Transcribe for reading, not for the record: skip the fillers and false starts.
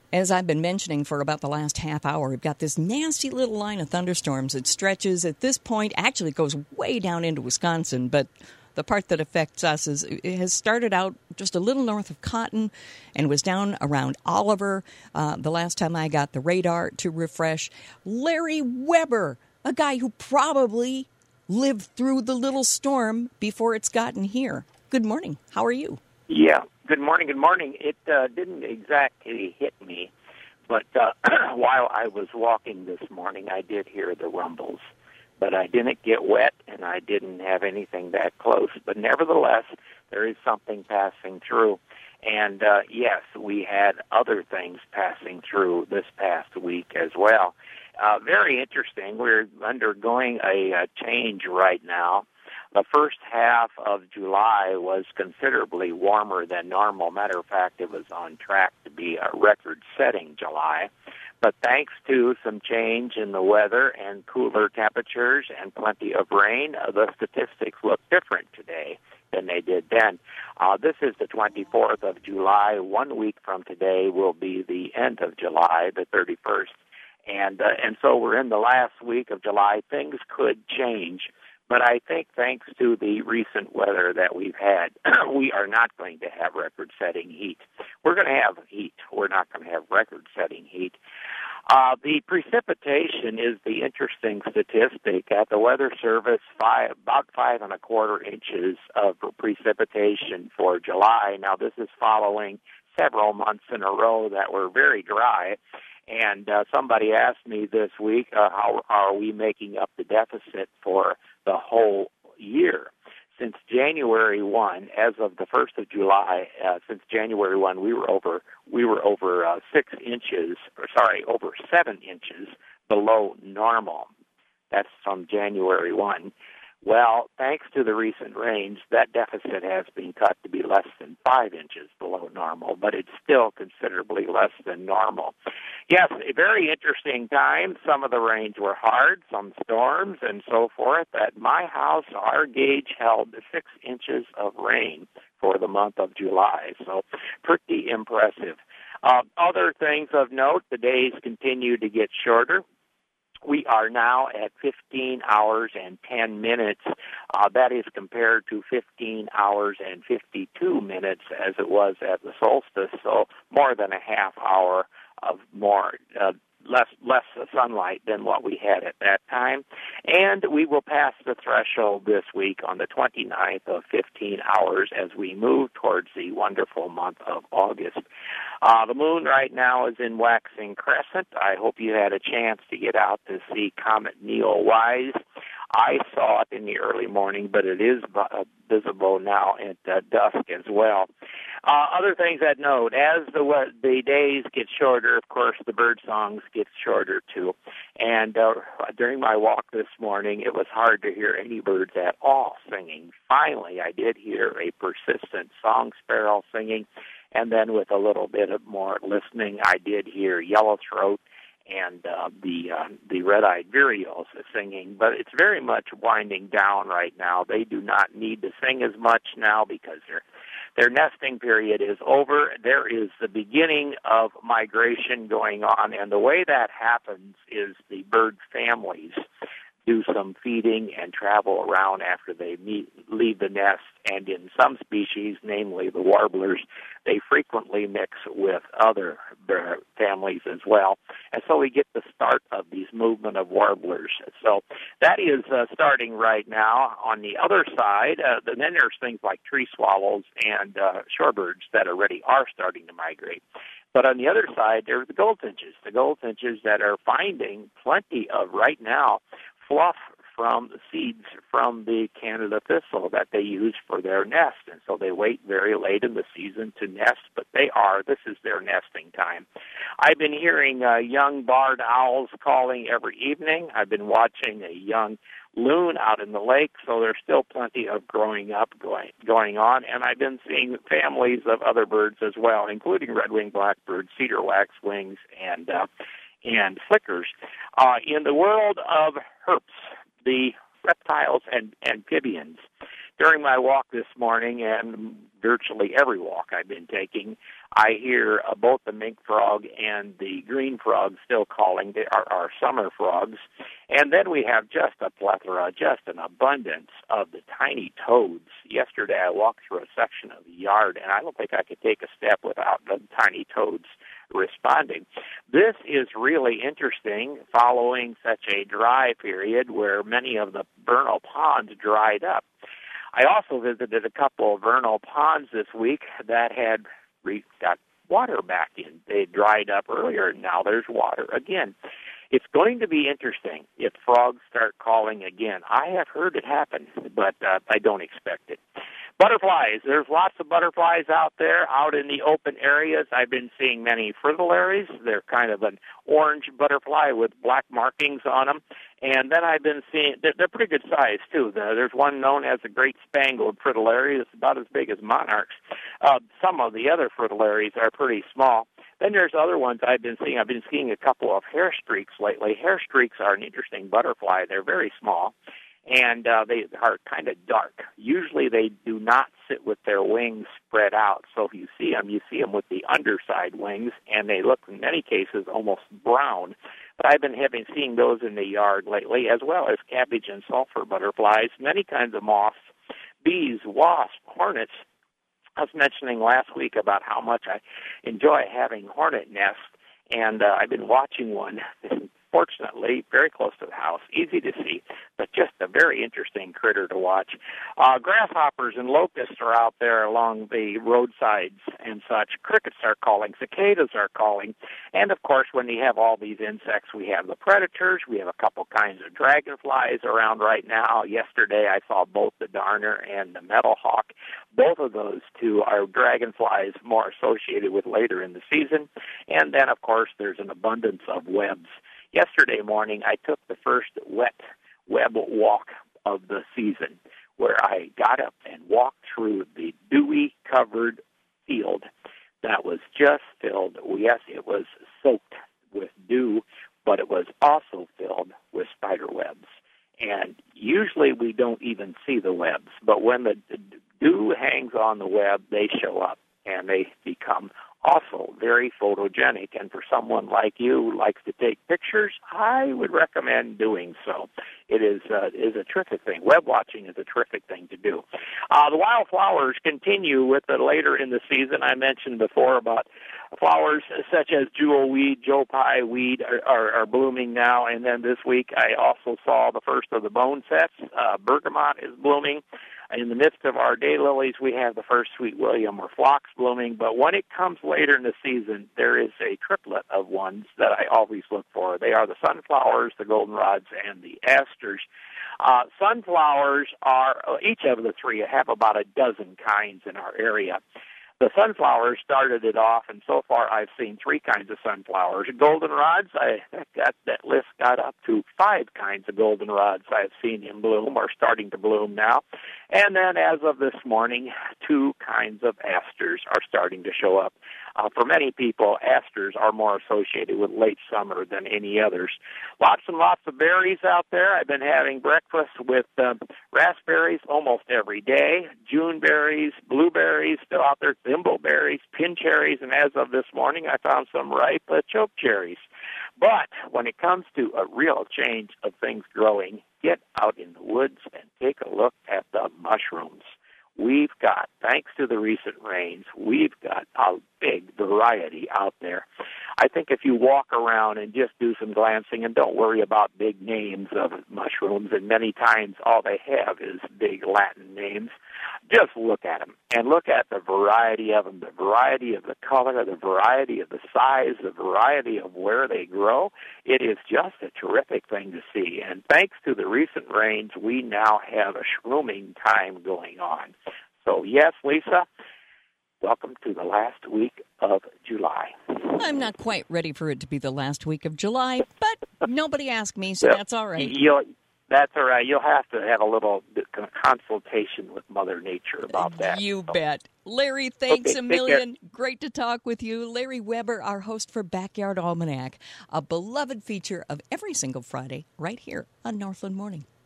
As I've been mentioning for about the last half hour, we've got this nasty little line of thunderstorms. It stretches at this point, actually it goes way down into Wisconsin, but the part that affects us is it has started out just a little north of Cotton and was down around Oliver. The last time I got the radar to refresh, Larry Weber, a guy who probably lived through the little storm before it's gotten here. Good morning. How are you? Yeah. Good morning. Good morning. It didn't exactly hit me, but while I was walking this morning, I did hear the rumbles. But I didn't get wet, and I didn't have anything that close. But nevertheless, there is something passing through. And, yes, we had other things passing through this past week as well. Very interesting. We're undergoing a change right now. The first half of July was considerably warmer than normal. Matter of fact, it was on track to be a record-setting July. But thanks to some change in the weather and cooler temperatures and plenty of rain, the statistics look different today than they did then. This is the 24th of July. 1 week from today will be the end of July, the 31st. And so we're in the last week of July. Things could change. But I think thanks to the recent weather that we've had, we are not going to have record-setting heat. We're going to have heat. We're not going to have record-setting heat. The precipitation is the interesting statistic. At the Weather Service, about 5.25 inches of precipitation for July. Now, this is following several months in a row that were very dry. And somebody asked me this week, how are we making up the deficit for the whole year? Since January 1, as of the 1st of July, since January 1, we were over 6 inches, over 7 inches below normal. That's from January 1. Well, thanks to the recent rains, that deficit has been cut to be less than 5 inches below normal, but it's still considerably less than normal. Yes, a very interesting time. Some of the rains were hard, some storms and so forth. At my house, our gauge held 6 inches of rain for the month of July, so pretty impressive. Other things of note, the days continue to get shorter. We are now at 15 hours and 10 minutes. That is compared to 15 hours and 52 minutes as it was at the solstice, so more than a half hour of less sunlight than what we had at that time. And we will pass the threshold this week on the 29th of 15 hours as we move towards the wonderful month of August. The moon right now is in waxing crescent. I hope you had a chance to get out to see Comet Neowise. I saw it in the early morning, but it is visible now at dusk as well. Other things I'd note, as the days get shorter, of course, the bird songs get shorter too. And during my walk this morning, it was hard to hear any birds at all singing. Finally, I did hear a persistent song sparrow singing, and then with a little bit of more listening, I did hear yellowthroat and the red-eyed vireos singing, but it's very much winding down right now. They do not need to sing as much now because their nesting period is over. There is the beginning of migration going on, and the way that happens is the bird families do some feeding and travel around after they leave the nest. And in some species, namely the warblers, they frequently mix with other families as well. And so we get the start of these movement of warblers. So that is starting right now. On the other side, then there's things like tree swallows and shorebirds that already are starting to migrate. But on the other side, there's the goldfinches that are finding plenty of, right now, fluff from the seeds from the Canada thistle that they use for their nest. And so they wait very late in the season to nest, but this is their nesting time. I've been hearing young barred owls calling every evening. I've been watching a young loon out in the lake, so there's still plenty of growing up going on. And I've been seeing families of other birds as well, including red-winged blackbirds, cedar waxwings, and flickers. In the world of herps, the reptiles and amphibians, during my walk this morning and virtually every walk I've been taking, I hear both the mink frog and the green frog still calling. They are our summer frogs. And then we have just a plethora, just an abundance of the tiny toads. Yesterday I walked through a section of the yard, and I don't think I could take a step without the tiny toads responding. This is really interesting following such a dry period where many of the vernal ponds dried up. I also visited a couple of vernal ponds this week that had got water back in. They dried up earlier, and now there's water again. It's going to be interesting if frogs start calling again. I have heard it happen, but I don't expect it. Butterflies. There's lots of butterflies out there, out in the open areas. I've been seeing many fritillaries. They're kind of an orange butterfly with black markings on them. And then I've been seeing, they're pretty good size, too. There's one known as the Great Spangled Fritillary. It's about as big as monarchs. Some of the other fritillaries are pretty small. Then there's other ones I've been seeing. I've been seeing a couple of hair streaks lately. Hair streaks are an interesting butterfly. They're very small, and they are kind of dark. Usually they do not sit with their wings spread out. So if you see them with the underside wings, and they look, in many cases, almost brown. But I've been seeing those in the yard lately, as well as cabbage and sulfur butterflies, many kinds of moths, bees, wasps, hornets. I was mentioning last week about how much I enjoy having hornet nests, and I've been watching one, fortunately, very close to the house, easy to see, but just a very interesting critter to watch. Grasshoppers and locusts are out there along the roadsides and such. Crickets are calling, cicadas are calling, and of course, when you have all these insects, we have the predators. We have a couple kinds of dragonflies around right now. Yesterday, I saw both the darner and the meadowhawk. Both of those two are dragonflies more associated with later in the season. And then, of course, there's an abundance of webs. Yesterday morning, I took the first wet web walk of the season, where I got up and walked through the dewy-covered field that was just filled. Yes, it was soaked with dew, but it was also filled with spider webs. And usually we don't even see the webs, but when the dew hangs on the web, they show up, and they become also very photogenic. And for someone like you who likes to take pictures, I would recommend doing so. It is a terrific thing. Web watching is a terrific thing to do. The wildflowers continue with the later in the season. I mentioned before about flowers such as jewelweed, Joe Pye weed are blooming now. And then this week I also saw the first of the bone sets. Bergamot is blooming. In the midst of our daylilies, we have the first Sweet William or phlox blooming. But when it comes later in the season, there is a triplet of ones that I always look for. They are the sunflowers, the goldenrods, and the asters. Sunflowers are, each of the three have about a dozen kinds in our area. The sunflowers started it off, and so far I've seen 3 kinds of sunflowers. Goldenrods, that list got up to 5 kinds of goldenrods I've seen in bloom, or starting to bloom now. And then as of this morning, 2 kinds of asters are starting to show up. For many people, asters are more associated with late summer than any others. Lots and lots of berries out there. I've been having breakfast with raspberries almost every day, June berries, blueberries still out there, thimbleberries, pin cherries, and as of this morning, I found some ripe choke cherries. But when it comes to a real change of things growing, get out in the woods and take a look at the mushrooms. We've got, thanks to the recent rains, we've got a big variety out there. I think if you walk around and just do some glancing and don't worry about big names of mushrooms, and many times all they have is big Latin names, just look at them and look at the variety of them, the variety of the color, the variety of the size, the variety of where they grow. It is just a terrific thing to see. And thanks to the recent rains, we now have a shrooming time going on. So, yes, Lisa, welcome to the last week of July. I'm not quite ready for it to be the last week of July, but nobody asked me, so that's all right. That's all right. You'll have to have a little consultation with Mother Nature about that. You bet. Larry, thanks a million. Great to talk with you. Larry Weber, our host for Backyard Almanac, a beloved feature of every single Friday right here on Northland Morning.